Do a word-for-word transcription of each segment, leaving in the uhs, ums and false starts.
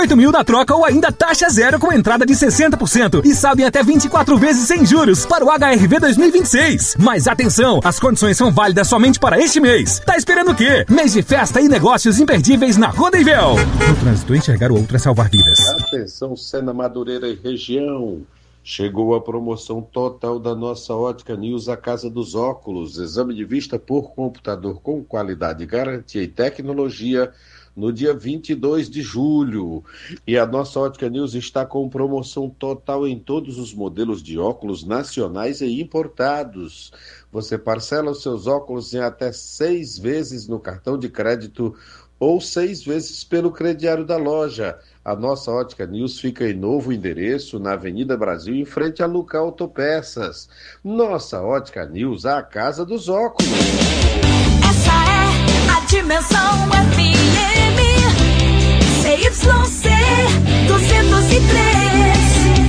oito mil na troca ou ainda taxa zero com entrada de sessenta por cento e saldo em até vinte e quatro vezes sem juros para o H R V dois mil e vinte e seis. Mas atenção, as condições são válidas somente para este mês. Tá esperando o quê? Mês de festa e negócios imperdíveis na Rodeivel. No trânsito, enxergar o outro é salvar vidas. Atenção, Sena, Madureira e região. Chegou a promoção total da nossa Ótica News, a Casa dos Óculos. Exame de vista por computador com qualidade, garantia e tecnologia no dia vinte e dois de julho. E a nossa Ótica News está com promoção total em todos os modelos de óculos nacionais e importados. Você parcela os seus óculos em até seis vezes no cartão de crédito ou seis vezes pelo crediário da loja. A nossa Ótica News fica em novo endereço, na Avenida Brasil, em frente a Luca Autopeças. Nossa Ótica News, a casa dos óculos. Essa é a Dimensão F M C Y C duzentos e três,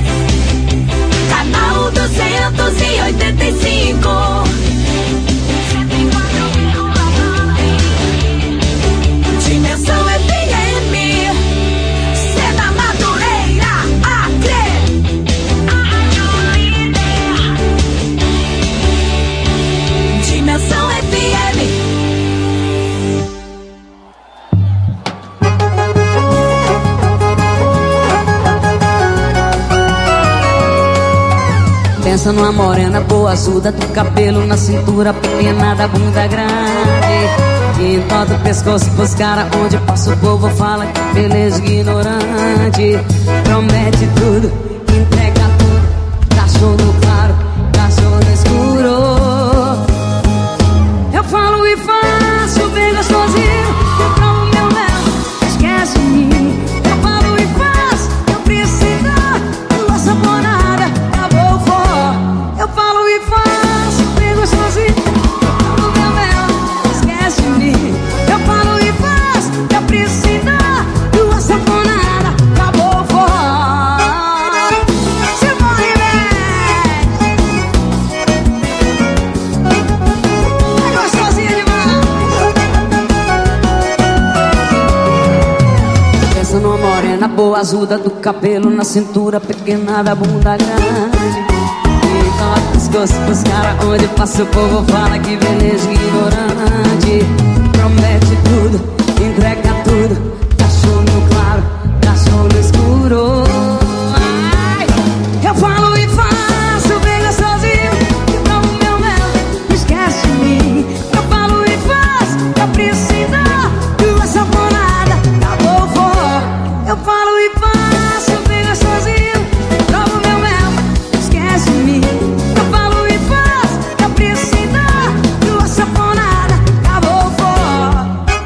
canal duzentos e oitenta e cinco. Dimensão F M, Sena, Madureira, Acre. Dimensão F M. Pensa numa morena boa, azul, do cabelo na cintura, pequena da bunda grande, e entorta o pescoço pros caras, onde passa o povo fala que beleza ignorante. Promete tudo, entrega tudo, dá show no claro, dá show no escuro. Eu falo e faço bem gostosinho, eu provo meu mel, esquece de mim. Eu falo e faço, eu preciso, tua saponada, acabou o forró. Eu falo e faço bem gostosinho, eu provo meu mel, esquece de mim. Eu falo e faço, eu preciso, tua saponada, acabou o forró. Se morre bem, é gostosinho demais. Pensa numa morena boa, azuda do cabelo na cintura, pequena da bunda grande, e toca os gostos pros caras, onde passa o povo fala que beleza ignorante. Promete tudo, entrega tudo, dá show no claro, dá show no escuro. Ai, eu falo e faço bem gostosinho, e provo meu mel, esquece de mim. Eu falo e faço, eu preciso, tua saponada, acabou o forró. Eu falo e faço bem gostosinho, provo meu mel, esquece de mim. Eu falo e faço, eu preciso, tua saponada, acabou o forró.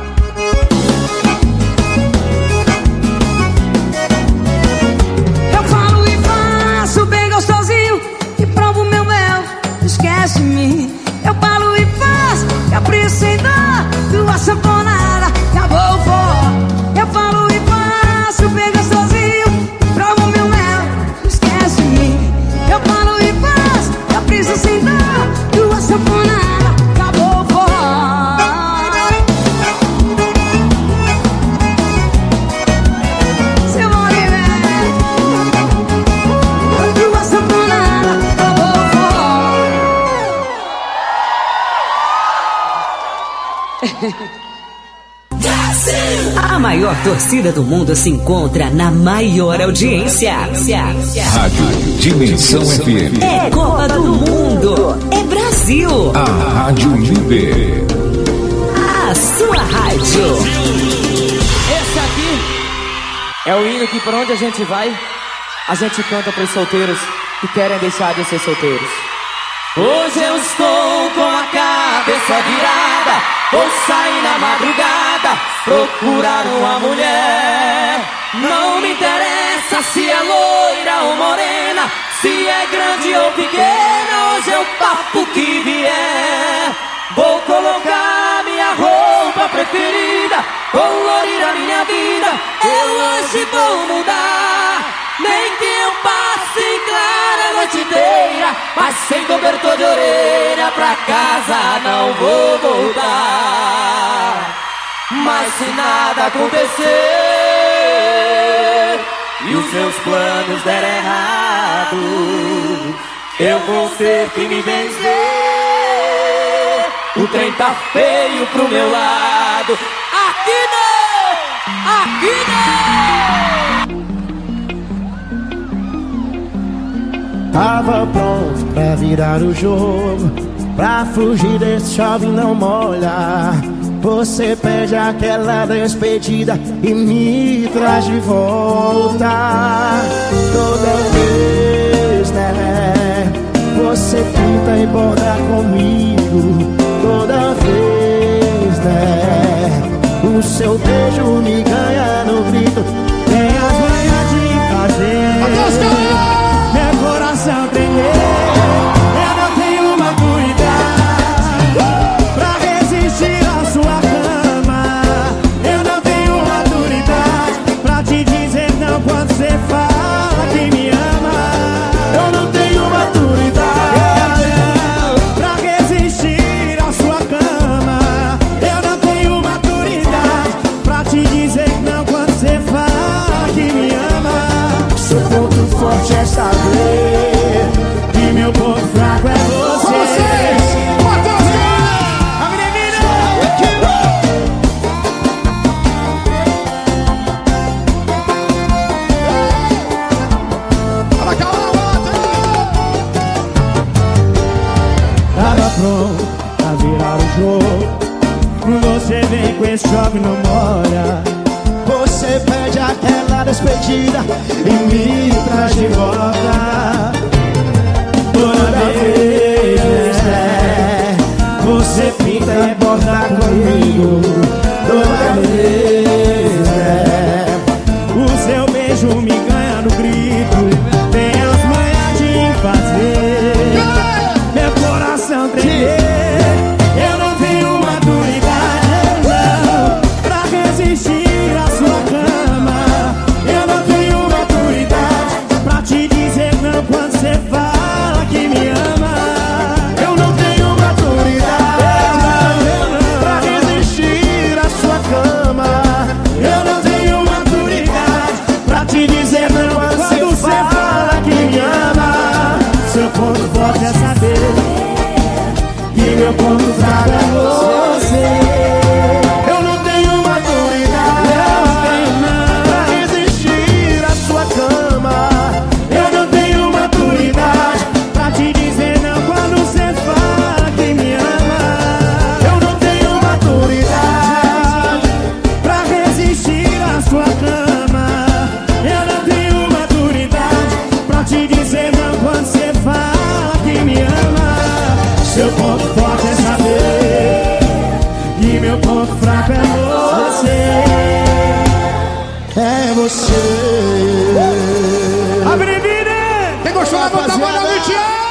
Eu falo e faço bem gostosinho, e provo meu mel, esquece de mim. Eu falo e faço, eu preciso, tua saponada, acabou o forró. Eu falo e faço bem gostosinho, provo meu mel, esquece de mim. Eu falo e faço, eu preciso, tua saponada, acabou o forró. Seu movimento, tua saponada, acabou o forró. A maior torcida do mundo se encontra na maior audiência. Rádio Dimensão F M. É Copa do Mundo. É Brasil. A Rádio Líder. A sua rádio. Esse aqui é o hino que por onde a gente vai, a gente canta pros solteiros que querem deixar de ser solteiros. Hoje eu estou com a cabeça virada, vou sair na madrugada, procurar uma mulher. Não me interessa se é loira ou morena, se é grande ou pequena, hoje é o papo que vier. Vou colocar minha roupa preferida, colorir a minha vida, eu hoje vou mudar. Nem que eu passe clara a noite inteira, mas sem cobertor de orelha pra casa não vou voltar. Mas se nada acontecer e os seus planos derem errado, eu vou ter que me vencer. O trem tá feio pro meu lado. Aqui não! Aqui não! Tava pronto pra virar o jogo, pra fugir desse chove não molha. Você pede aquela despedida e me traz de volta. Toda vez, né? Você pinta e borda comigo. Toda vez, né? O seu beijo me ganha no grito. Tem as manhas de fazer meu coração tremer. Eu não tenho maturidade pra resistir a sua cama. Eu não tenho maturidade pra te dizer não quando você fala que me ama. Eu não tenho maturidade pra resistir a sua cama. Eu não tenho maturidade pra te dizer não quando você fala que me ama. Seu ponto forte é saber que meu ponto fraco é você. Tava pronto a virar o jogo, você vem com esse jogo e não molha. Você pede aquela despedida e me traz de volta. Toda vez, né? Você pinta e borda comigo. Toda vez, né? O seu beijo me ganha no grito. Tem as manhas de fazer meu coração tremer. Eu não tenho maturidade não pra resistir a sua cama. Eu não tenho maturidade pra te dizer não quando você fala que me ama. Eu não tenho maturidade pra resistir a sua cama. Eu não tenho maturidade pra te dizer não quando você fala que me ama. Seu ponto forte é saber que meu ponto fraco é você. Eu não tenho maturidade pra resistir a sua cama. Eu não tenho maturidade pra te dizer não quando você fala que me ama. Eu não tenho maturidade pra resistir a sua cama. Eu não tenho maturidade pra te dizer não quando você fala que me ama. Seu ponto forte é saber que meu ponto fraco é você. É você. Abre vida! Quem gostou, levanta a mão na noite!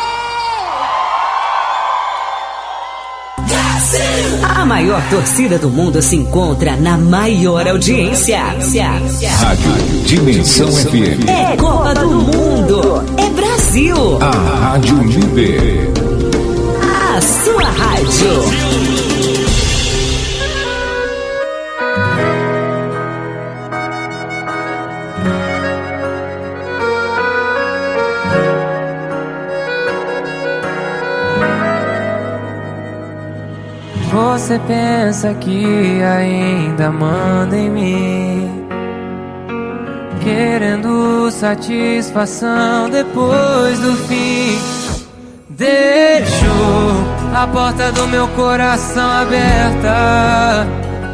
A maior torcida do mundo se encontra na maior audiência. Rádio Dimensão F M. É Copa do Mundo. É Brasil. A Rádio Líder. A sua rádio. Você pensa que ainda manda em mim, querendo satisfação depois do fim. Deixou a porta do meu coração aberta.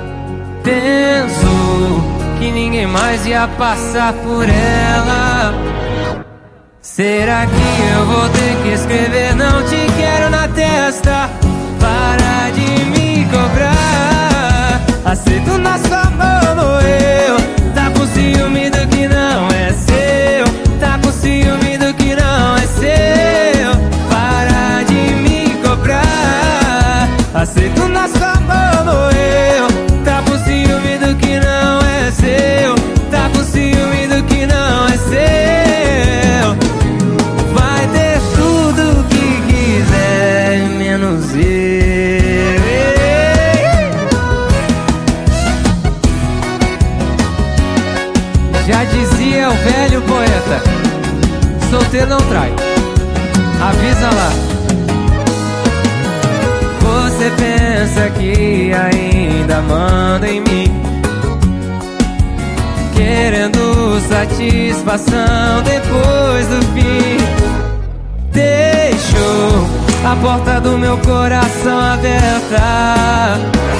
Pensou que ninguém mais ia passar por ela. Será que eu vou ter que escrever não te quero na testa? Para de me cobrar. Aceito na sua mão, morreu. Tá com ciúme do que não é seu. Tá com ciúme do que não é seu. Para de me cobrar. Aceito na sua mão, morreu. Tá com ciúme do que não é seu. Tá com ciúme do que não é seu. Vai ter tudo que quiser, menos eu. é o velho poeta. Solteiro não trai. Avisa lá. Você pensa que ainda manda em mim, querendo satisfação depois do fim. Deixou a porta do meu coração aberta.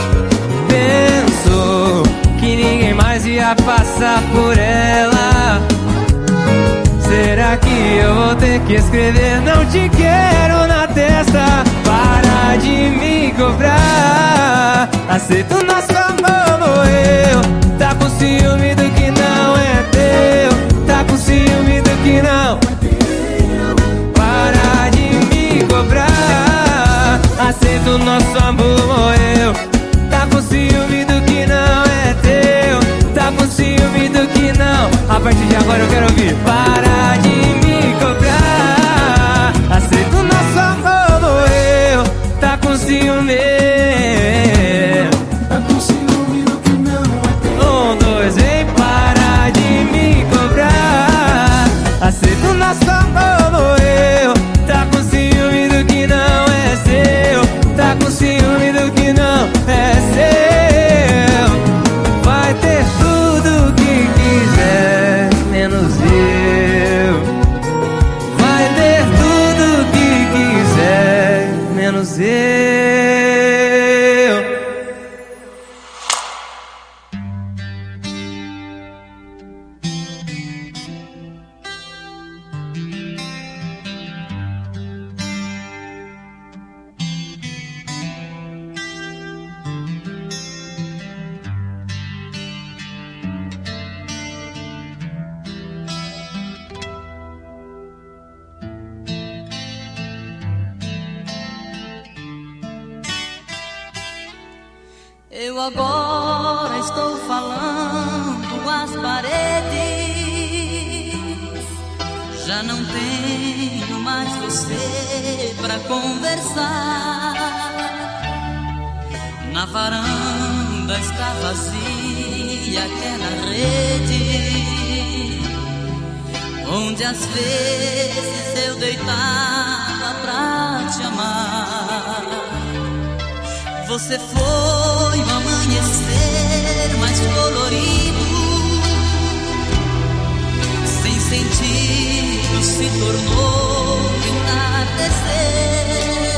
Pensou que ninguém mais ia passar por ela. Será que eu vou ter que escrever não te quero na testa? Para de me cobrar. Aceito nosso amor, morreu. Tá com ciúme do que não é teu. Tá com ciúme do que não. Para de me cobrar. Aceito nosso amor, morreu. Tá com ciúme do que não é teu. Tá com ciúme do que não. A partir de agora eu quero ouvir. Para de me cobrar. Aceito nosso amor, morreu. Tá com ciúme. Tá com ciúme do que não é teu. Um, dois, vem. Para de me cobrar. Aceito nosso amor, morreu. Tá com ciúme do que não é seu. Tá com ciúme do que não é seu. Vai ter tudo que quiser, menos eu. Vai ter tudo que quiser, menos eu. Eu agora estou falando às paredes. Já não tenho mais você pra conversar. Na varanda está vazia aquela rede onde às vezes eu deitava pra te amar. Você foi um amanhecer mais colorido, sem sentido se tornou entardecer.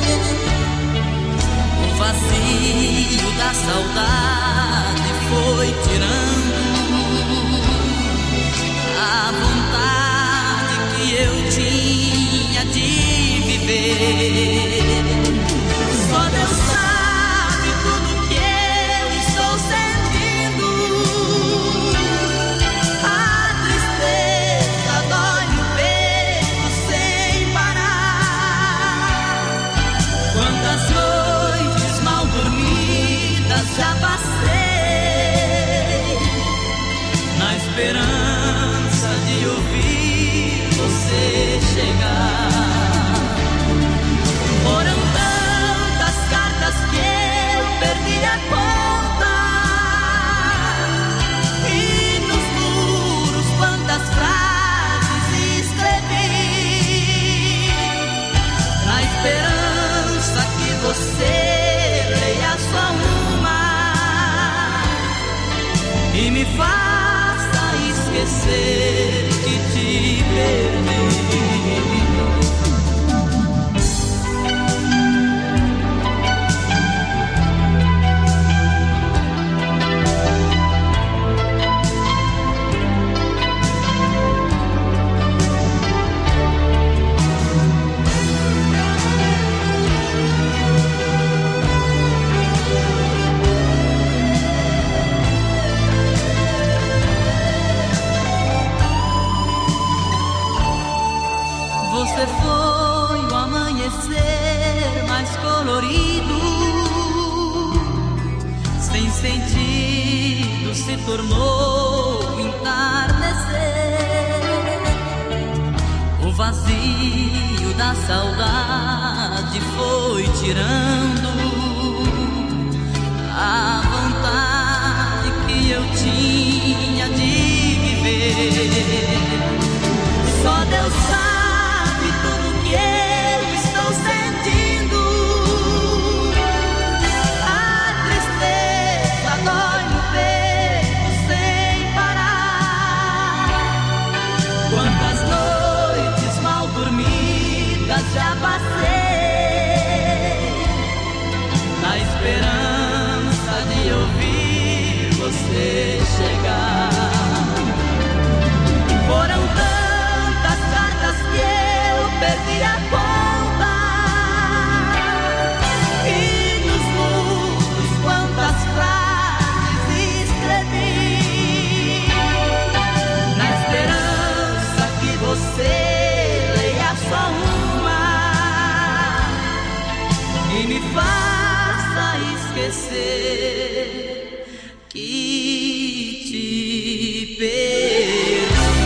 O vazio da saudade foi tirando a vontade que eu tinha de viver. Só Deus sabe já passei, na esperança de ouvir você chegar. Foram tantas cartas que eu perdi a conta, e nos muros quantas frases escrevi, na esperança que você leia só uma e me faça esquecer que te perdi. Você foi o amanhecer mais colorido, sem sentido se tornou entardecer. O vazio da saudade foi tirando a vontade que eu tinha de viver. sabe tudo que eu estou sentindo. A tristeza dói no peito sem parar. Quantas noites mal dormidas já passei na esperança de ouvir você chegar. Foram tantas cartas que eu perdi a conta, e nos muros quantas frases escrevi, na esperança que você leia só uma e me faça esquecer que te perdi.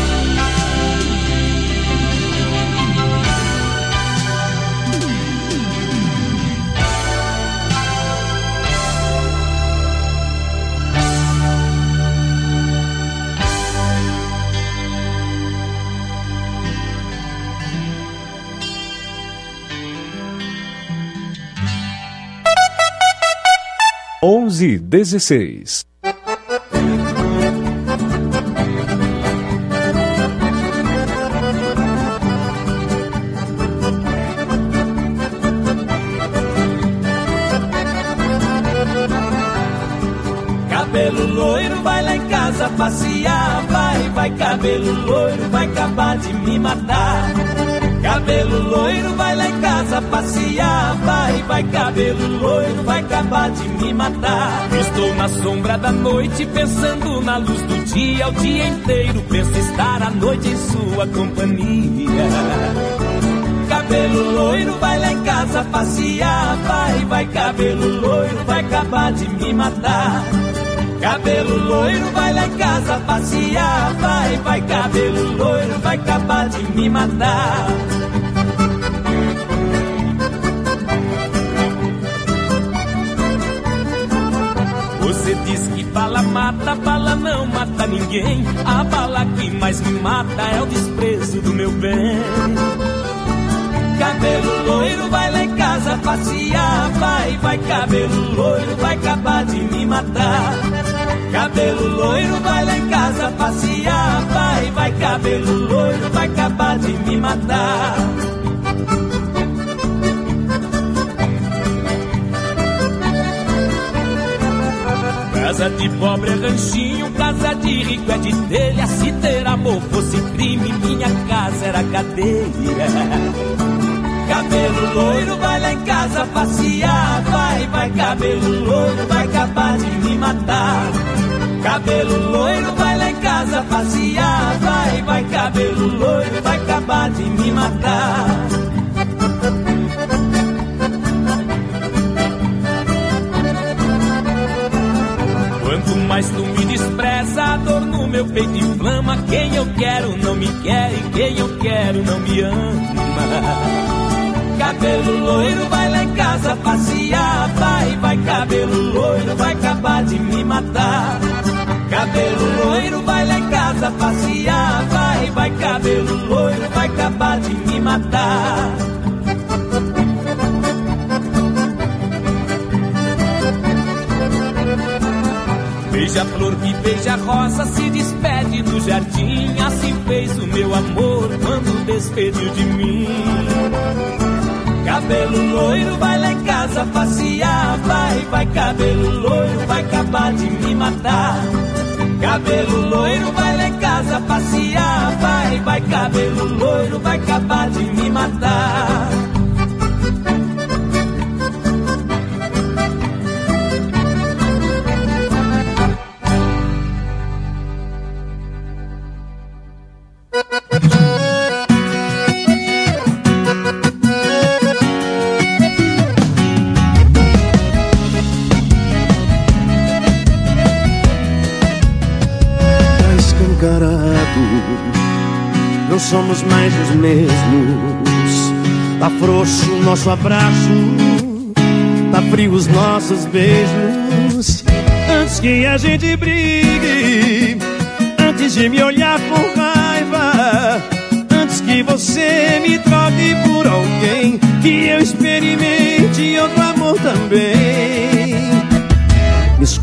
onze e dezesseis. Cabelo loiro, vai lá em casa passear. Vai, vai, cabelo loiro, vai acabar de me matar. Cabelo loiro, vai lá em casa passear. Vai, vai, cabelo loiro, vai acabar de me matar. Estou na sombra da noite, pensando na luz do dia. O dia inteiro penso estar à noite em sua companhia. Cabelo loiro, vai lá em casa passear. Vai, vai, cabelo loiro, vai acabar de me matar. Cabelo loiro, vai lá em casa passear. Vai, vai, cabelo loiro, vai acabar de me matar. Você diz que bala mata, bala não mata ninguém. A bala que mais me mata é o desprezo do meu bem. Cabelo loiro, vai lá em casa passear. Vai, vai, cabelo loiro, vai acabar de me matar. Cabelo loiro, vai lá em casa passear. Vai, vai, cabelo loiro, vai acabar de me matar. Casa de pobre é ranchinho, casa de rico é de telha. Se ter amor fosse crime, minha casa era cadeia. Cabelo loiro, vai lá em casa passear. Vai, vai, cabelo loiro, vai acabar de me matar. Cabelo loiro, vai lá em casa passear. Vai, vai, cabelo loiro, vai acabar de me matar. Quanto mais tu me despreza, a dor no meu peito inflama. Quem eu quero não me quer e quem eu quero não me ama. Cabelo loiro, vai lá em casa passear. Vai, vai, cabelo loiro, vai acabar de me matar. Cabelo loiro, vai lá em casa passear. Vai, vai, cabelo loiro, vai acabar de me matar. Beija-flor que beija-rosa se despede do jardim. Assim fez o meu amor quando despediu de mim. Cabelo loiro, vai lá em casa passear. Vai, vai, cabelo loiro, vai acabar de me matar. Cabelo loiro, vai lá em casa passear. Vai, vai, cabelo loiro, vai acabar de me matar. Não somos mais os mesmos. Tá frouxo o nosso abraço, tá frio os nossos beijos. Antes que a gente brigue, antes de me olhar com raiva, antes que você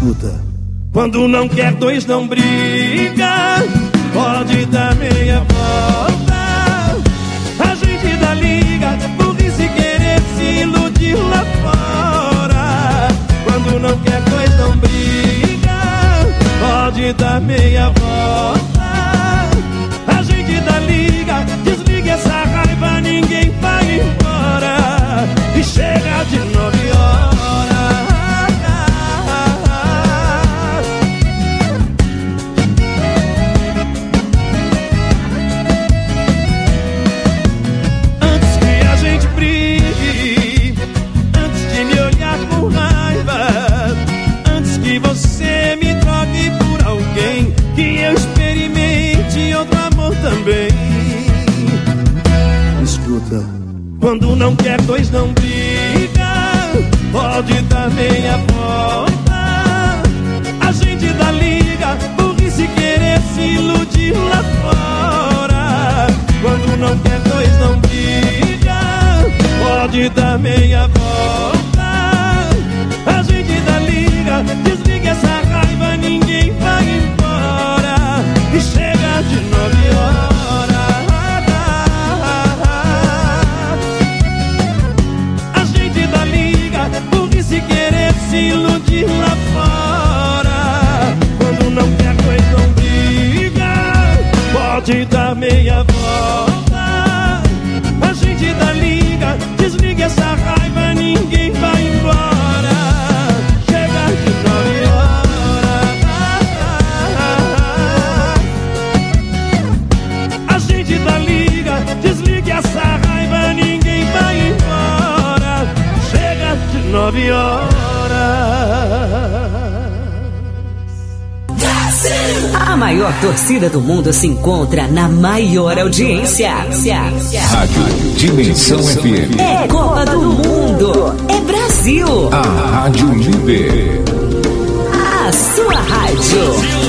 Escuta. Quando não quer, dois não briga. Pode dar meia volta. A gente dá liga, burrice querer se iludir lá fora. Quando não quer, dois não briga. Pode dar meia volta. A gente dá liga, desliga essa raiva, ninguém vai embora. E chega de nove horas. Você me troque por alguém, que eu experimente outro amor também. Escuta. Quando não quer, dois não briga. Pode dar meia volta. A gente dá liga, burrice querer se iludir lá fora. Quando não quer, dois não briga. Pode dar meia volta. A gente dá liga, desliga essa raiva, ninguém vai embora. E chega de nove horas. A gente dá liga, burrice querer se iludir lá fora. Quando não quer, dois não briga. Pode dar meia volta. A gente dá liga, desliga essa raiva, ninguém vai embora. Nove horas. A maior torcida do mundo se encontra na maior audiência. Rádio Dimensão F M. É Copa do Mundo. É Brasil. A Rádio Líder. A sua rádio.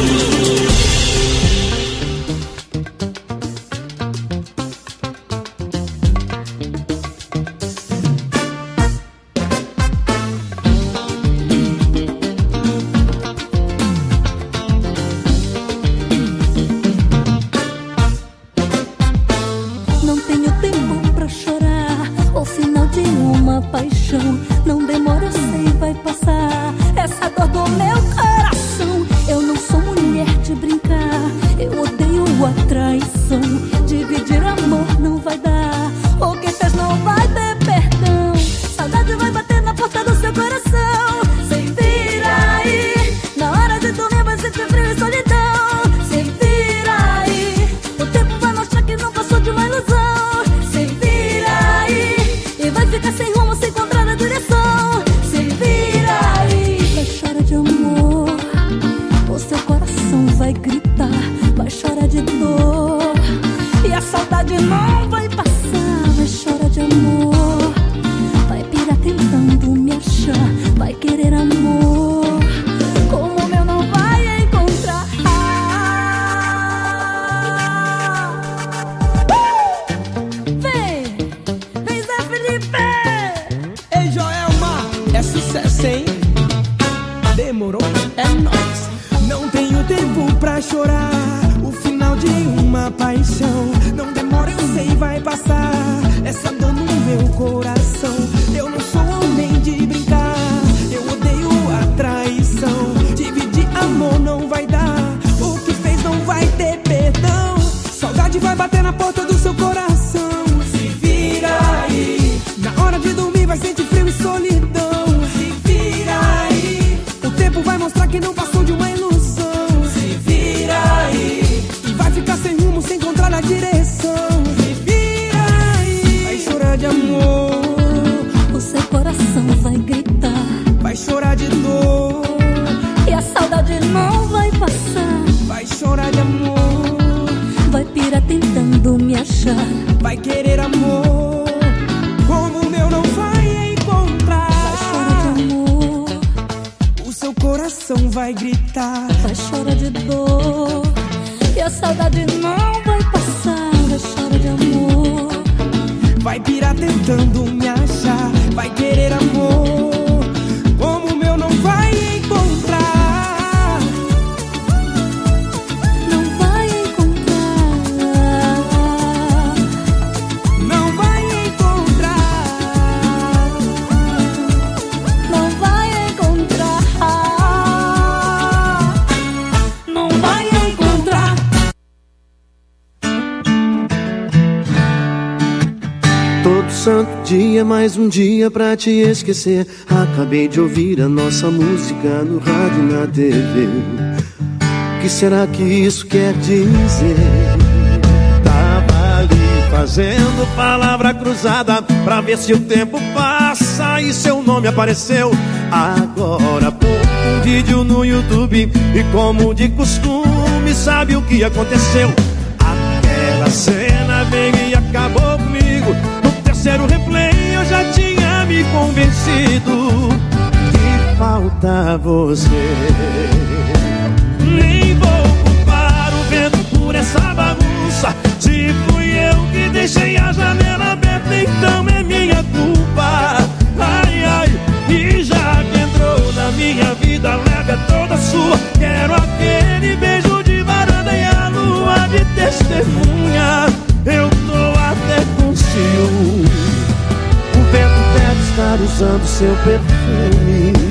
Vai querer amor como o meu não vai encontrar. Vai chorar de amor, o seu coração vai gritar. Vai chorar de dor e a saudade não vai passar. Vai chorar de amor, vai pirar tentando me achar. Vai querer amor como o meu não vai encontrar. santo dia, mais um dia pra te esquecer. Acabei de ouvir a nossa música no rádio e na T V. O que será que isso quer dizer? Tava ali fazendo palavra cruzada pra ver se o tempo passa e seu nome apareceu. Agora pô um vídeo no YouTube e como de costume sabe o que aconteceu. Aquela cena veio e acabou comigo. No terceiro replay eu já tinha me convencido que falta você. Nem vou culpar o vento por essa bagunça. Se fui eu que deixei a janela aberta, então é minha culpa. Ai, ai, e já que entrou na minha vida, leve é toda sua. Quero aquele beijo de varanda e a lua de testemunha. Eu tô até com ciúme. O vento deve estar usando seu perfume.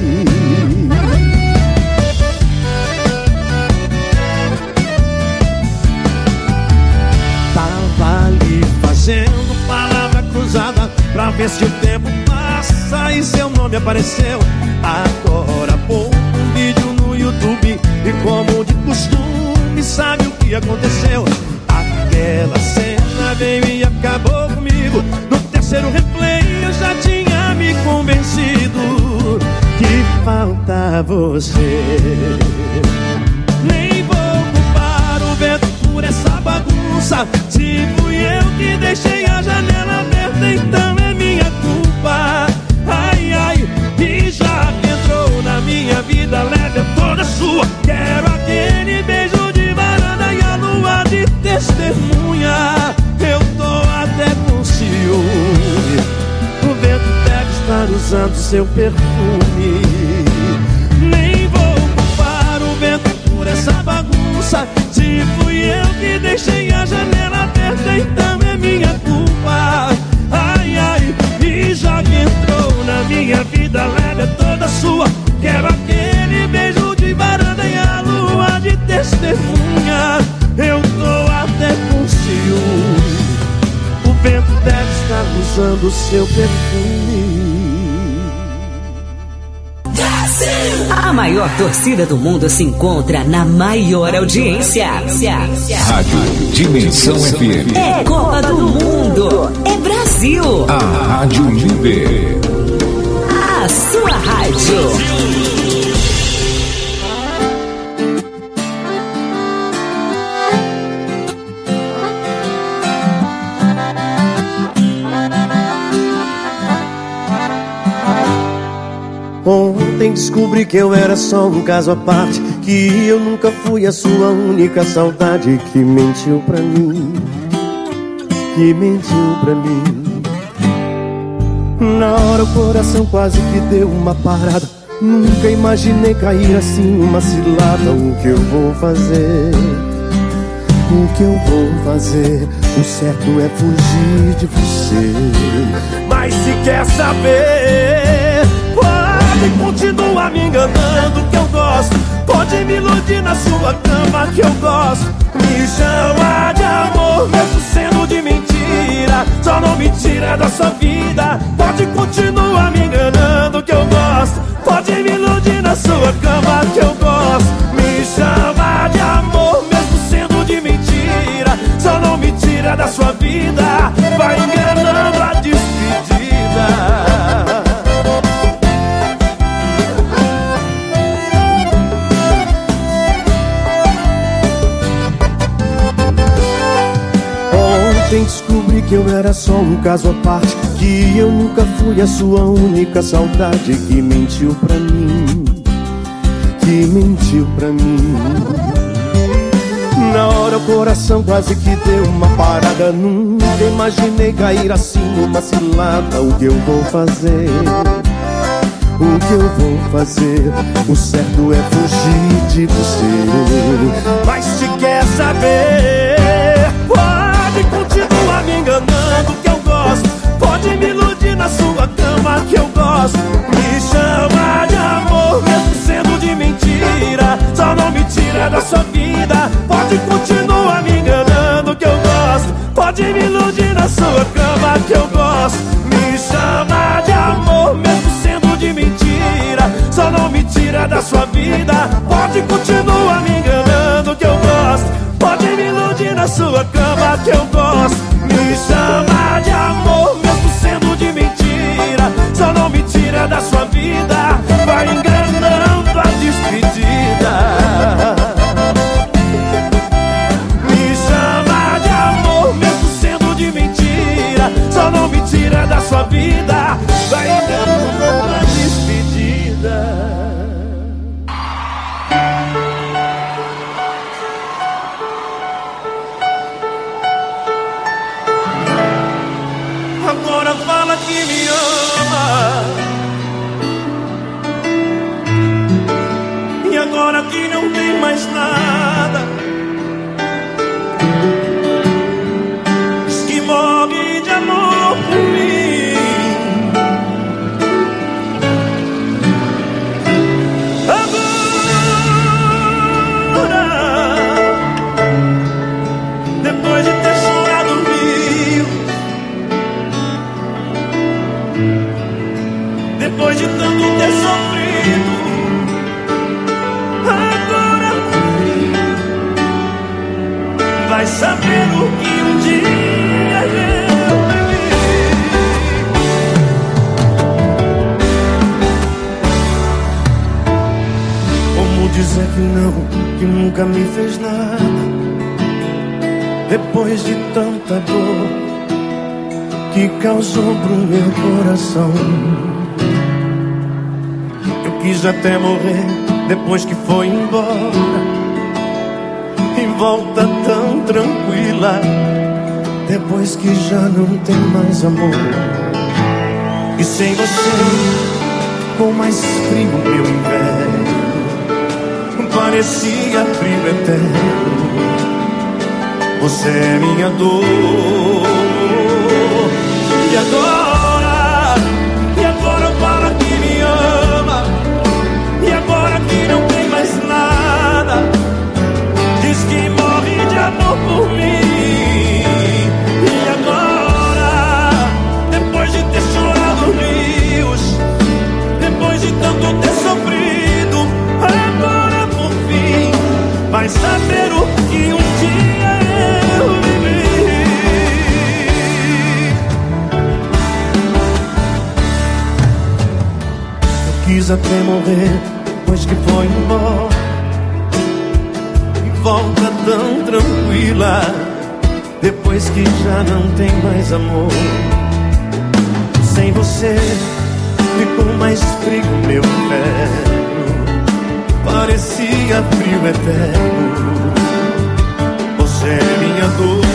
Tava ali fazendo palavra cruzada pra ver se o tempo passa e seu nome apareceu. Agora pô um vídeo no YouTube e como de costume sabe o que aconteceu. Aquela cena veio e acabou comigo. No terceiro replay eu já tinha me convencido que falta você. Nem vou culpar o vento por essa bagunça. Se fui eu que deixei a janela aberta, então é minha culpa. Ai, ai, e já que entrou na minha vida, leve é toda sua. Quero aquele beijo de varanda e a lua de testemunha. Eu tô até com ciúme. O vento deve estar usando seu perfume. Nem vou culpar o vento por essa bagunça. Se fui eu que deixei a janela aberta, então é minha culpa. Ai, ai, e já que entrou na minha vida, leve é toda sua. Quero aquele beijo de varanda e a lua de testemunha. Eu tô até com ciúme. O vento deve estar usando o seu perfume. A maior torcida do mundo se encontra na maior audiência. Rádio Dimensão F M. É Copa do Mundo. É Brasil. A Rádio Líder. A sua rádio. Ontem descobri que eu era só um caso à parte, que eu nunca fui a sua única saudade, que mentiu pra mim, que mentiu pra mim. Na hora o coração quase que deu uma parada. Nunca imaginei cair assim numa cilada. O que eu vou fazer? O que eu vou fazer? O certo é fugir de você. Mas se quer saber, pode continuar me enganando que eu gosto. Pode me iludir na sua cama que eu gosto. Me chama de amor mesmo sendo de mentira. Só não me tira da sua vida. Pode continuar me enganando que eu gosto. Pode me iludir na sua cama que eu gosto. Me chama de amor mesmo sendo de mentira. Só não me tira da sua vida. Vai enganando a despedida. Descobri que eu era só um caso à parte, que eu nunca fui a sua única saudade, que mentiu pra mim, que mentiu pra mim. Na hora o coração quase que deu uma parada. Nunca imaginei cair assim numa cilada. O que eu vou fazer? O que eu vou fazer? O certo é fugir de você. Mas se quer saber, pode continuar me enganando que eu gosto. Pode me iludir na sua cama que eu gosto. Me chama de amor mesmo sendo de mentira. Só não me tira da sua vida. Pode continuar me enganando que eu gosto. Pode me iludir na sua cama que eu gosto. chama de amor, mesmo sendo de mentira. Só não me tira da sua vida. Pode continuar me enganando que eu gosto. Pode me iludir na sua cama que eu gosto. Me chama de amor, mesmo sendo de mentira. Só não me tira da sua vida. Vai enganando a despedida. Me chama de amor, mesmo sendo de mentira. Só não me tira da sua vida. Vai enganando a despedida. Agora fala que me ama. E agora que não tem mais nada. Diz que morre de amor por mim. Agora, depois de ter chorado mil, depois de tanto ter sofrido, agora vai saber o que um dia eu vivi. Como dizer que não, que nunca me fez nada, depois de tanta dor que causou pro meu coração. Eu quis até morrer depois que foi embora, em volta tão tranquila, depois que já não tem mais amor. E sem você, com mais frio meu inverno parecia frio eterno. Você é minha dor. E agora, e agora fala que me ama. E agora que não tem mais nada, diz que morre de amor por mim. E agora, depois de ter chorado rios, depois de tanto ter sofrido, agora por fim vai saber o que um dia eu vivi. Eu quis até morrer depois que foi embora, em volta tão tranquila, depois que já não tem mais amor. Sem você ficou mais frio meu inverno, parecia frio eterno. Você é minha dor.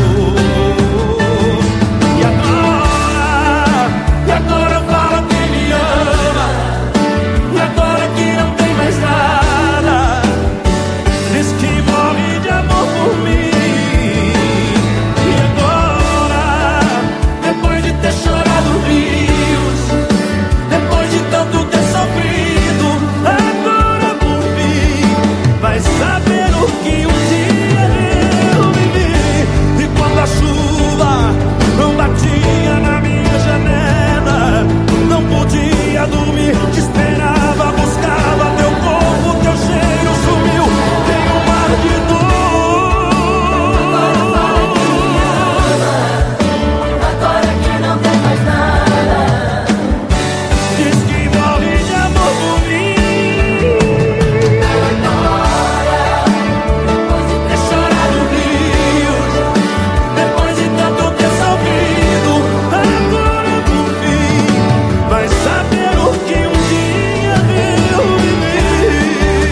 E agora, e agora fala que me ama. E agora que não tem mais nada, diz que morre de amor por mim. E agora, depois de ter chorado rios, depois de tanto ter sofrido, agora por fim vai saber o que um dia eu vivi. E quando a chuva não batia na minha janela, não podia dormir, te esperava, buscava teu corpo, teu cheiro sumiu, tem um mar de dor. Agora que não tem mais nada, diz que morre de amor por mim. agora, depois de É chorado rios, depois de tanto ter sofrido, agora por fim vai saber o que um dia eu vivi.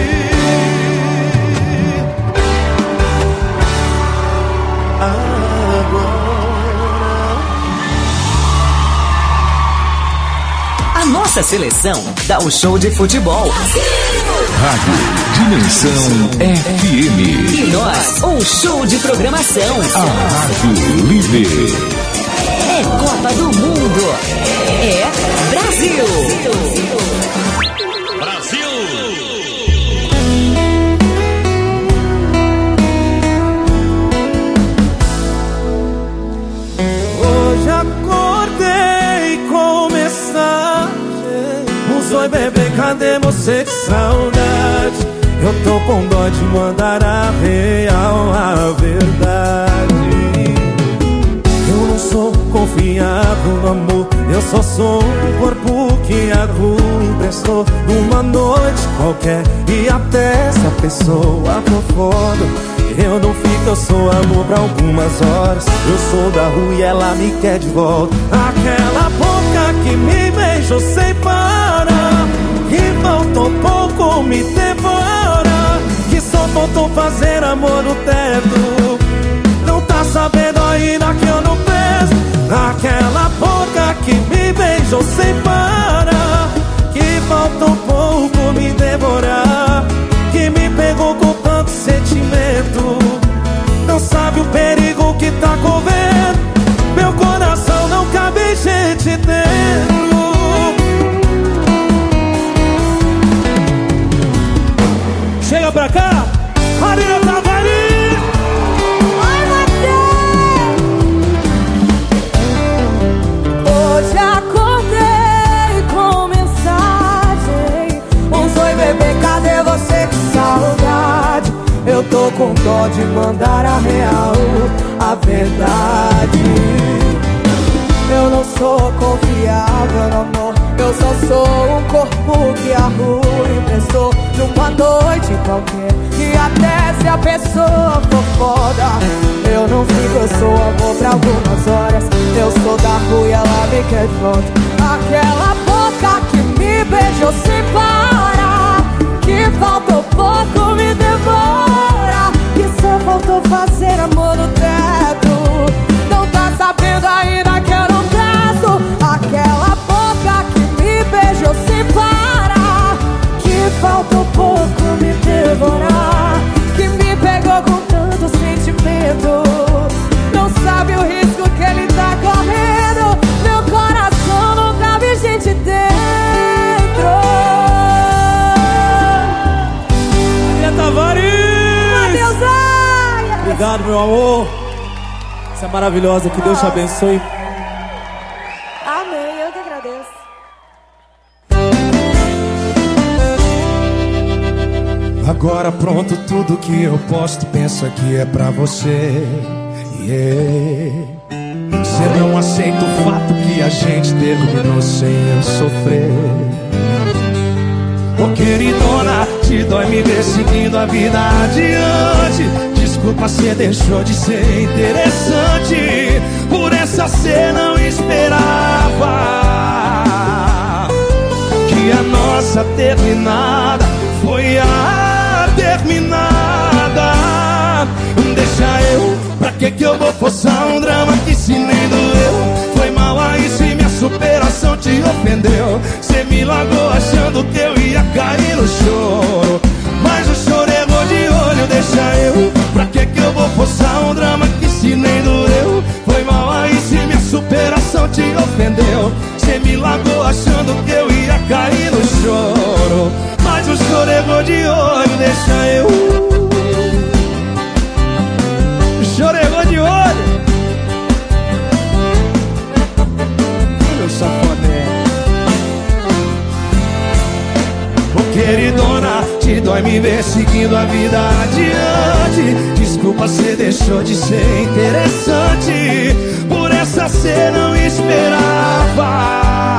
A nossa seleção dá o show de futebol. Rádio Dimensão F M. E nós, um show de programação. A Rádio Líder. É Copa do Mundo. É Brasil. Hoje acordei com Oi bebê, cadê você? Que saudade. Eu tô com dó de mandar a real, a verdade. Eu não sou confiável no amor, eu só sou um corpo que a rua emprestou numa noite qualquer. E até se a pessoa for foda, eu não fico, eu sou amor pra algumas horas. Eu sou da rua e ela me quer de volta. Aquela boca que me beijou sem parar, que faltou pouco me devora, que só faltou fazer amor no teto. Não tá sabendo ainda que eu não preso. Aquela boca que me beijou sem parar, que faltou pouco me devorar, que me pegou com tanto sentimento. Não sabe o perigo que tá correndo. Meu coração não cabe gente dentro. Chega pra cá, Marina Tavares. Hoje acordei com mensagem: um oi bebê, cadê você? Que saudade. Eu tô com dó de mandar a real, a verdade. Eu não sou confiável no amor, eu só sou um corpo que a rua emprestou numa noite qualquer. E até se a pessoa for foda, eu não fico, eu sou amor pra algumas horas. Eu sou da rua e ela me quer de volta. Aquela boca que me beijou sem parar, que faltou pouco me devora, que só faltou fazer amor no teto. Não tá sabendo ainda que eu não presto. Aquela boca que me beijou sem parar, que faltou pouco me devorar, que me pegou com tanto sentimento. Não sabe o risco que ele tá correndo. Meu coração não cabe gente dentro. Maria Tavares! Matheus Aia! Obrigado, meu amor. Você é maravilhosa, que Deus te abençoe. Amém, eu que agradeço. Agora pronto, tudo que eu posto, penso que é pra você. Yeah. Você não aceita o fato que a gente terminou sem eu sofrer. Ô queridona, te dói me ver seguindo a vida adiante. Desculpa, cê deixou de ser interessante. Por essa cê não esperava que a nossa terminada foi a terminada. Deixa eu, pra que que eu vou forçar um drama que se nem doeu? Foi mal aí se minha superação te ofendeu. Cê me largou achando que eu ia cair no choro, mas o choro errou de olho. Deixa eu, pra que que eu vou forçar um drama que se nem doeu? Foi mal aí se minha superação te ofendeu. Cê me largou achando que eu ia cair no choro, mas o choro errou de olho. Deixa eu, o choro errou de olho. Meu safadão. Ô queridona, te dói me ver seguindo a vida adiante. Desculpa, cê deixou de ser interessante. Por essa cê não esperava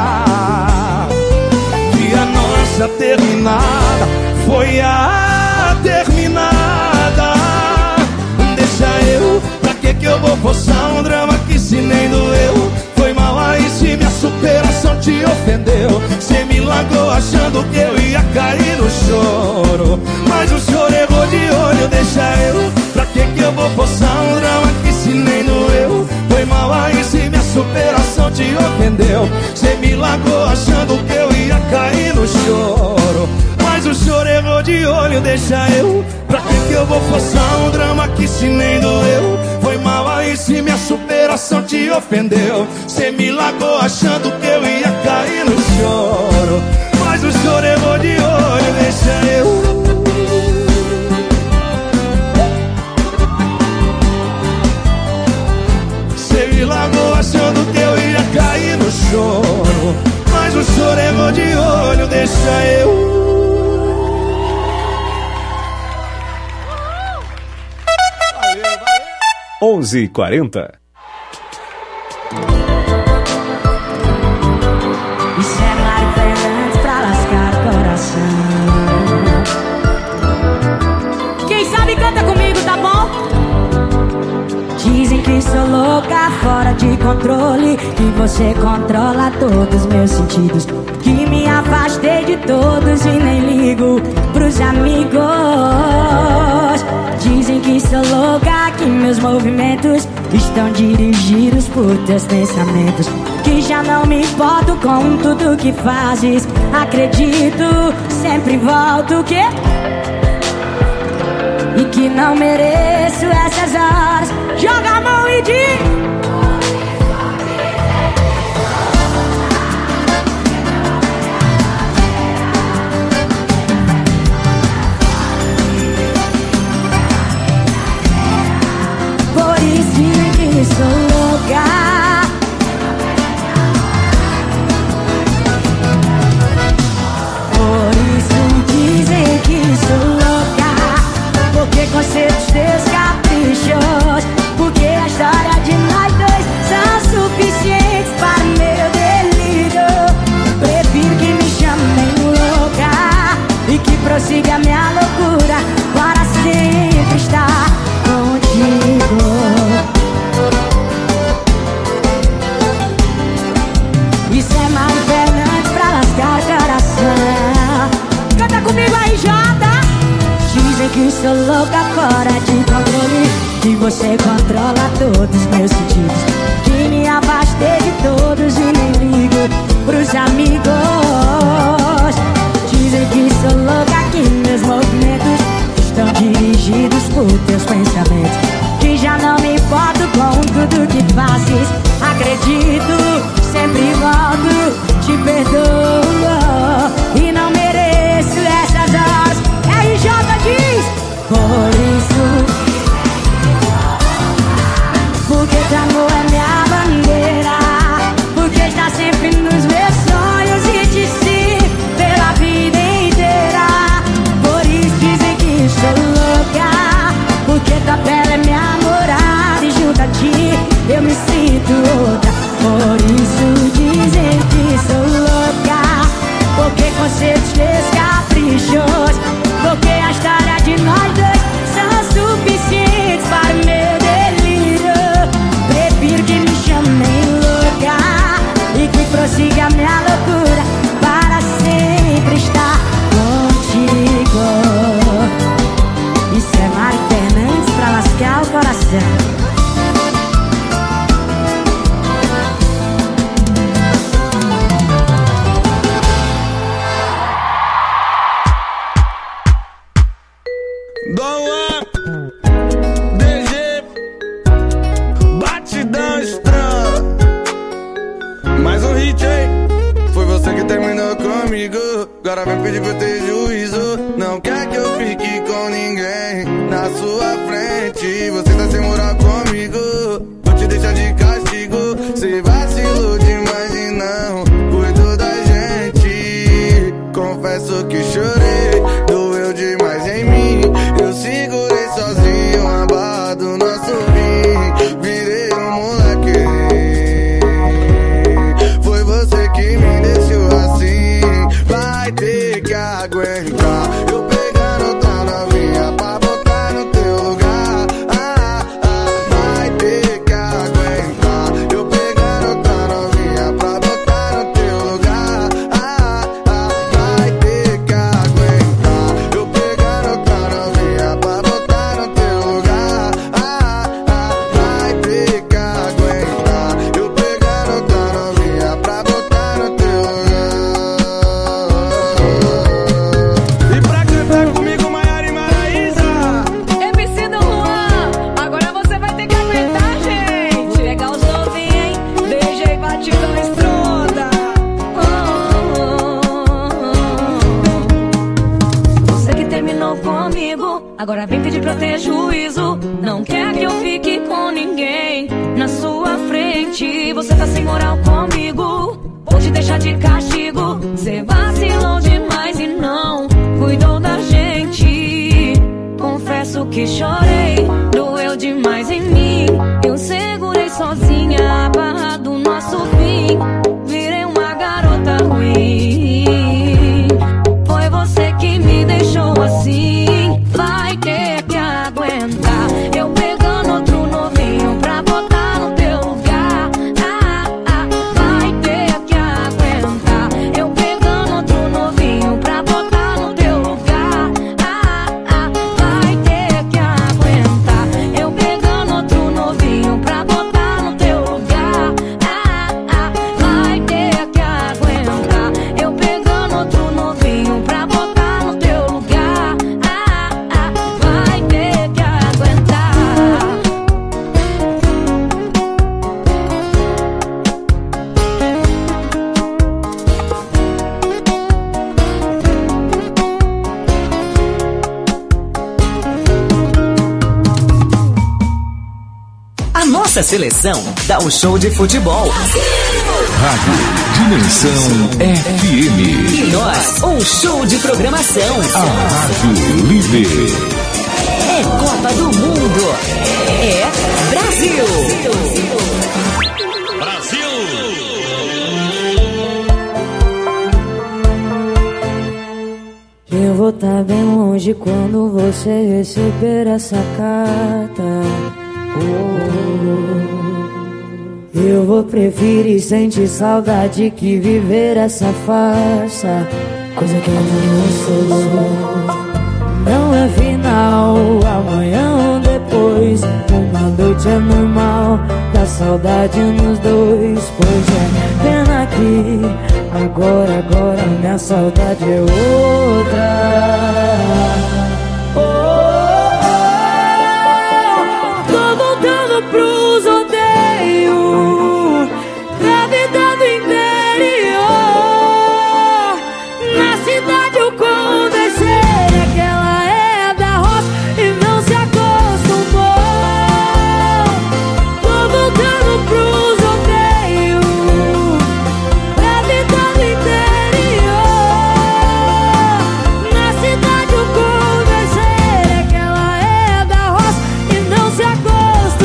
que a nossa terminada foi a terminada. Deixa eu, pra que que eu vou forçar um drama que se nem doeu? Foi mal aí se minha superação te ofendeu. Cê me largou achando que eu ia cair no choro, mas o choro errou de olho. Deixa eu, pra que que eu vou forçar um drama que se nem doeu? Foi mal aí se minha superação te ofendeu. Cê me largou achando que eu ia cair no choro, mas o choro errou de olho. Deixa eu, pra que que eu vou forçar um drama que se nem doeu? Foi mal aí se minha superação te ofendeu. Cê me largou achando que eu ia cair no choro, mas o choro errou de olho. Deixa eu, cê me largou achando que eu ia cair no choro, mas o choro errou de olho, deixa eu. onze e quarenta. Isso é Mário Fernandes pra lascar o coração. Quem sabe canta comigo, tá bom? Dizem que sou louca, fora de controle, que você controla todos os meus sentidos, que me afastei de todos e nem ligo pros amigos. Dizem que sou louca, que meus movimentos estão dirigidos por teus pensamentos, que já não me importo com tudo que fazes. Acredito, sempre volto, que e que não mereço essas horas. Joga a mão e diz: por isso dizem que sou louca. Por isso dizem que sou louca, porque conceito teus caprichos, porque a história de nós dois são suficientes para o meu delírio. Prefiro que me chamem louca e que prossiga minha loucura para sempre estar contigo. Isso é Mário Fernandes pra lascar o coração. Canta comigo aí, Jota. Dizem que sou louca, fora de controle, que você controla todos os meus sentidos, que me afastei de todos e nem ligo pros amigos. Dizem que sou louca, que meus movimentos estão dirigidos por teus pensamentos, que já não me importo com tudo que fazes. Acredito, sempre volto, te perdoo e não mereço essas horas. R J diz: por isso, porque teu amor é minha bandeira, porque está sempre nos meus sonhos e te sigo pela vida inteira. Por isso dizem que sou louca, porque tua pele é minha morada e junto a ti eu me sinto outra. Por isso dizem que sou louca, porque conceitos teus caprichos, porque a história de nós dois são suficientes para o meu delírio. Prefiro que me chamem louca e que prossiga minha loucura para sempre estar contigo. Isso é Mário Fernandes pra lascar o coração. Agora vem pedir pra eu ter juízo. Não quer que eu fique com ninguém na sua frente. Você tá sem moral comigo, vou te deixar de castigo. Cê vacilou demais e não cuidou da gente. Confesso que chorei, doeu demais em mim. Eu segurei sozinho a barra do nosso fim. Virei um moleque, foi você que me deixou assim. Vai ter que aguentar eu pegando outra novinha pra botar no teu lugar. Ah, ah, vai ter que aguentar eu pegando outra novinha pra botar no teu lugar. Ah, ah, vai ter que aguentar eu pegando outra novinha pra botar no teu lugar. Ah, ah, vai ter que aguentar eu pegando outra novinha pra botar no teu lugar. Agora vem pedir pra eu ter juízo. Não quer que eu fique com ninguém na sua frente. Você tá sem moral comigo, vou te deixar de castigo. Cê vacilou demais e não cuidou da gente. Confesso que chorei, doeu demais em mim. Eu segurei sozinha a barra do nosso fim. Virei uma garota ruim. Foi você que me deixou assim. Vai ter que aguentar eu pegando outro novinho pra botar no teu lugar. Ah, ah, vai ter que aguentar eu pegando outro novinho pra botar no teu lugar. Ah, ah, vai ter que aguentar eu pegando outro novinho pra botar no teu lugar. Ah, ah, vai ter que aguentar eu pegando outro novinho pra botar no teu lugar. Ah, ah, vai ter que aguentar. A nossa seleção dá um show de futebol. Rádio Dimensão F M. E nós, um show de programação. A Rádio Líder. É Copa do Mundo. É Brasil. Eu vou estar bem longe quando você receber essa carta. Oh, eu vou preferir sentir saudade que viver essa farsa. Coisa que eu não sou. Não é final, amanhã ou depois. Uma noite é normal, dá saudade nos dois. Pois é, pena que agora, agora minha saudade é outra. Tô voltando pros rodeios, pra vida do interior. Na cidade eu conversei que ela é da roça e não se acostumou. Tô voltando pros rodeios, pra vida do interior. Na cidade eu conversei que ela é da roça e não se acostumou.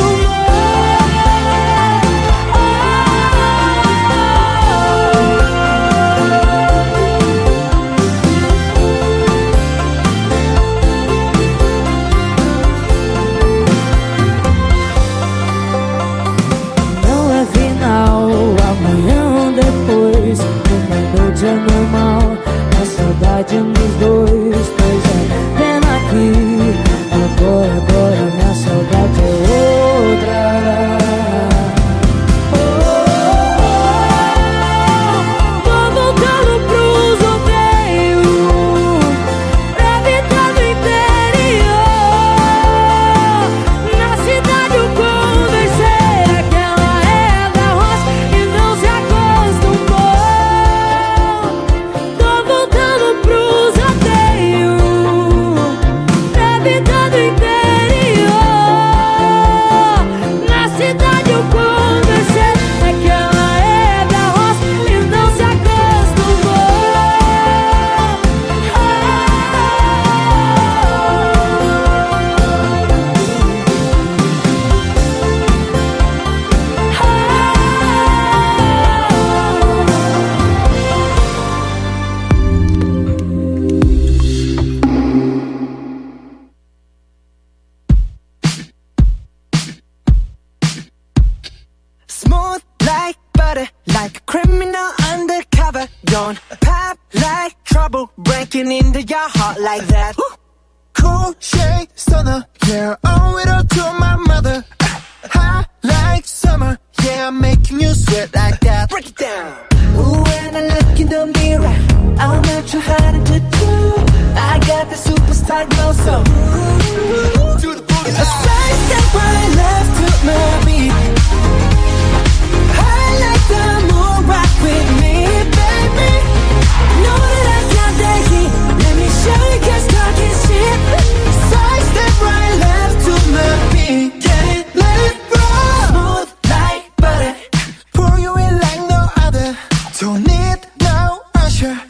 Não é final, amanhã ou depois. Uma noite é normal, a saudade nos dois. Pois é, pena que agora, agora minha saudade é outra. Tô voltando pros rodeios, pra vida do interior. Na cidade eu conversei que ela é da roça e não se acostumou. Tô voltando pros rodeios, pra vida do interior. Na cidade eu conversei que ela é da roça e não se acostumou. Smooth like butter, like a criminal undercover. Don't pop like trouble, breaking into your heart like that. Cool shade stunner, yeah, owe it all to my mother. Hot like summer, yeah, I'm making you sweat like that. Break it down. Ooh, when I look in the mirror, I'm not too hard to do. I got the superstar glow, so ooh, do the booty. A side step right left to my beat. I like the moon, rock with me, baby. Know that I got the heat. Let me show you, cause talking shit. Side step right left to my beat. Get it, let it roll. Smooth like butter, pour you in like no other. Don't need no usher.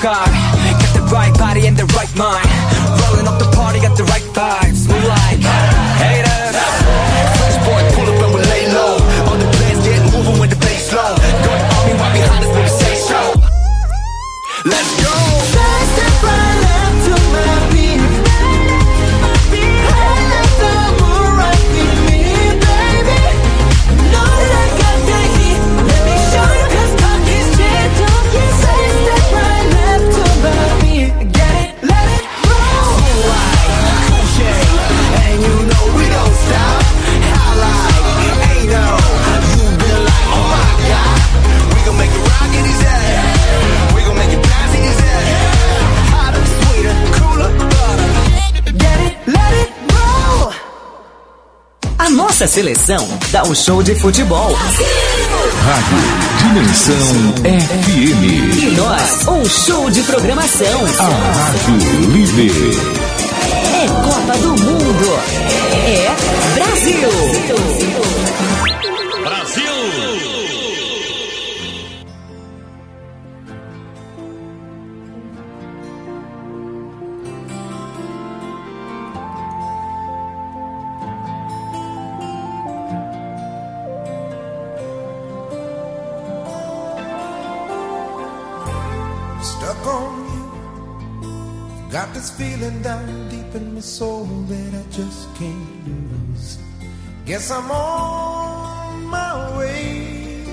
sky. Got the right body and the right mind. Rolling up the party, got the right vibes. We like haters. Fresh boy, pull up and we lay low. All the plans get moving with the bass slow. Going on me right behind us when we say so. Let's go. Side step right left to my beat. Right left to move right with me, baby. Know that I got the heat. Let me show you 'cause talk is cheap. Side step right left to my beat. Get it, let it roll. Cool shade, and you know we don't stop. I like, ain't no, you been like, oh my God. We gon' make it rock in his head. We gon' make it bounce in his head. Hotter, sweeter, cooler, butter. Get it, let it roll. A nossa seleção dá um show de futebol. Rádio Dimensão F M. E nós, um show de programação. A Rádio Líder. É Copa do Mundo. É Brasil. Brasil. Stuck on you. Got this feeling down deep in my soul that I just can't lose. Guess I'm on my way.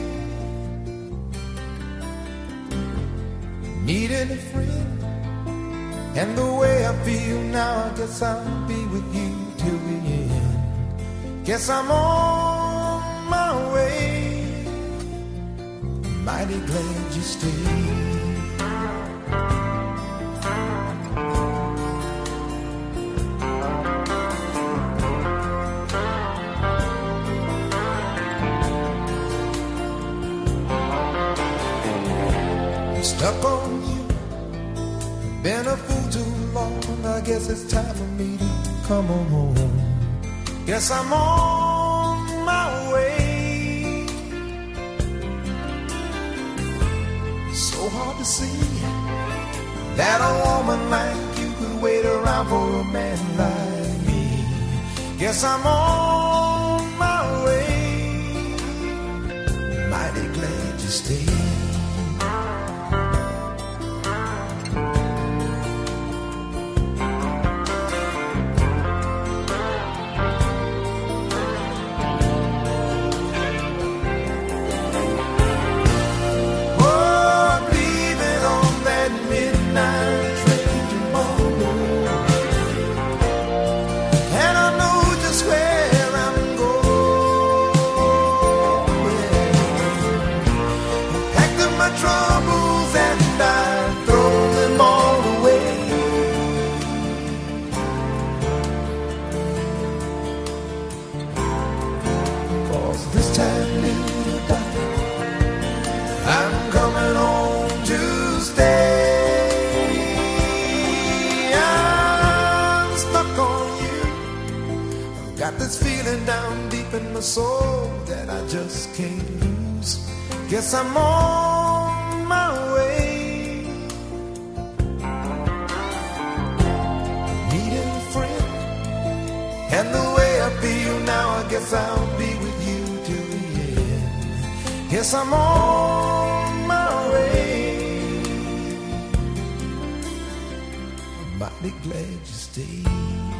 Needing a friend. And the way I feel now, I guess I'll be with you till the end. Guess I'm on my way. Mighty glad you stayed. Stuck on you, been a fool too long. I guess it's time for me to come on home. Guess I'm on my way. So hard to see that a woman like you could wait around for a man like me. Guess I'm on my way. Mighty glad you stayed. Soul that I just can't lose. Guess I'm on my way. Needing a friend, and the way I feel now, I guess I'll be with you till the end. Guess I'm on my way. I'm mighty glad you stayed.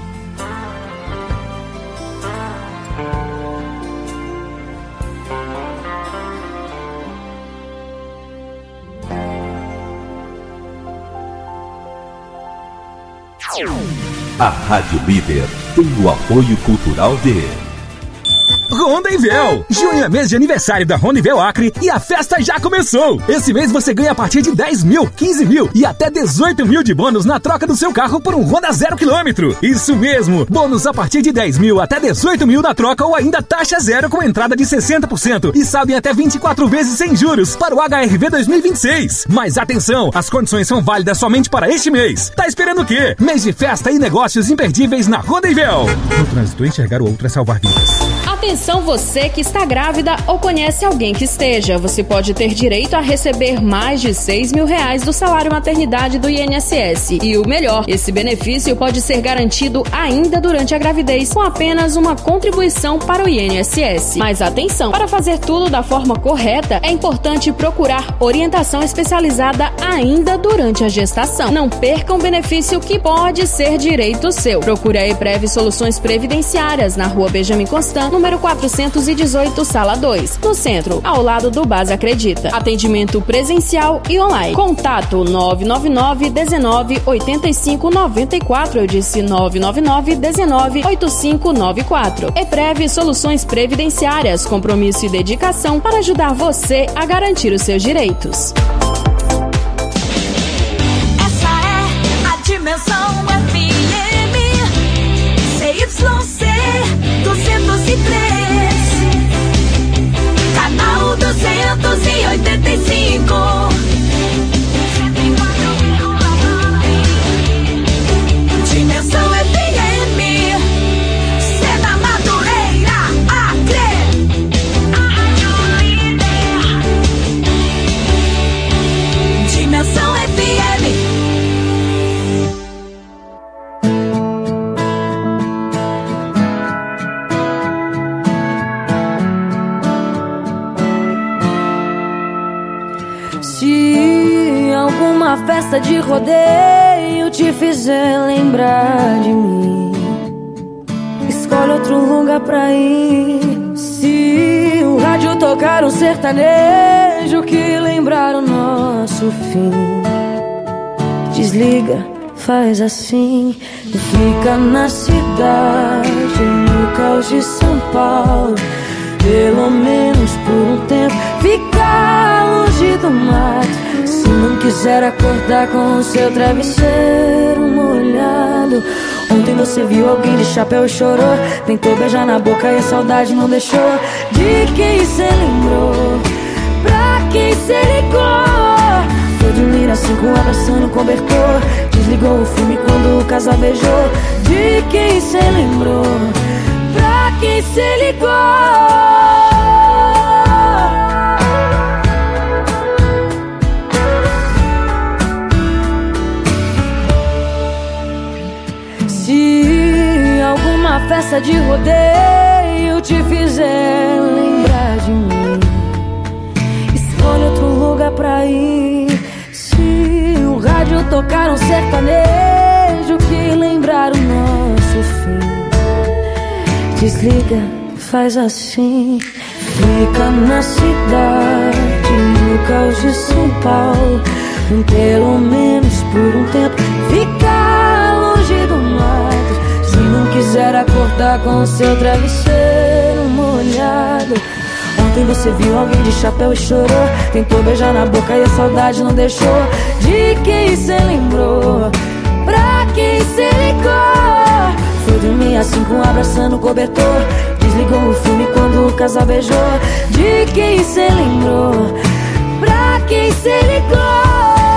A Rádio Líder tem o apoio cultural de Honda Invel. Junho é mês de aniversário da Honda Invel Acre e a festa já começou. Esse mês você ganha a partir de dez mil, quinze mil e até dezoito mil de bônus na troca do seu carro por um Honda zero quilômetro. Isso mesmo, bônus a partir de dez mil até dezoito mil na troca ou ainda taxa zero com entrada de sessenta por cento e saldo em até vinte e quatro vezes sem juros para o H R V dois mil e vinte e seis. Mas atenção, as condições são válidas somente para este mês. Tá esperando o quê? Mês de festa e negócios imperdíveis na Honda Invel. No trânsito, enxergar o outro é salvar vidas. Atenção você que está grávida ou conhece alguém que esteja. Você pode ter direito a receber mais de seis mil reais do salário maternidade do I N S S. E o melhor, esse benefício pode ser garantido ainda durante a gravidez com apenas uma contribuição para o I N S S. Mas atenção, para fazer tudo da forma correta, é importante procurar orientação especializada ainda durante a gestação. Não perca um benefício que pode ser direito seu. Procure a Eprev Soluções Previdenciárias na Rua Benjamin Constant, número quatrocentos e dezoito, sala dois, no centro, ao lado do Base Acredita. Atendimento presencial e online. Contato nove nove nove, dezenove, oitenta e cinco, noventa e quatro. Eu disse nove nove nove, dezenove, oitenta e cinco, noventa e quatro. Eprev Soluções Previdenciárias, compromisso e dedicação para ajudar você a garantir os seus direitos. Essa é a Dimensão F M, C Y C duzentos e três, canal duzentos e oitenta e cinco. Dimensão F M, Seda Madureira, Acre. Dimensão F M. Se alguma festa de rodeio te fizer lembrar de mim, escolhe outro lugar pra ir. Se o rádio tocar um sertanejo que lembrar o nosso fim, desliga, faz assim e fica na cidade, no caos de São Paulo. Pelo menos por um tempo, ficar longe do mato. Se não quiser acordar com o seu travesseiro molhado. Ontem você viu alguém de chapéu e chorou, tentou beijar na boca e a saudade não deixou. De quem cê lembrou? Pra quem cê ligou? Foi dormir assim com abraçando o cobertor. Desligou o filme quando o casal beijou. De quem cê lembrou? Pra quem cê ligou? Se alguma festa de rodeio te fizer lembrar de mim, escolhe outro lugar pra ir. Se o rádio tocar um sertanejo que lembrar o nosso fim, desliga, faz assim, fica na cidade, no caos de São Paulo. Pelo menos por um tempo, fica longe do mato. Se não quiser acordar com o seu travesseiro molhado. Ontem você viu alguém de chapéu e chorou, tentou beijar na boca e a saudade não deixou. De quem cê lembrou? Pra quem cê ligou? Foi dormir assim com abraçando o cobertor. Desligou o filme quando o casal beijou. De quem cê lembrou? Pra quem cê ligou?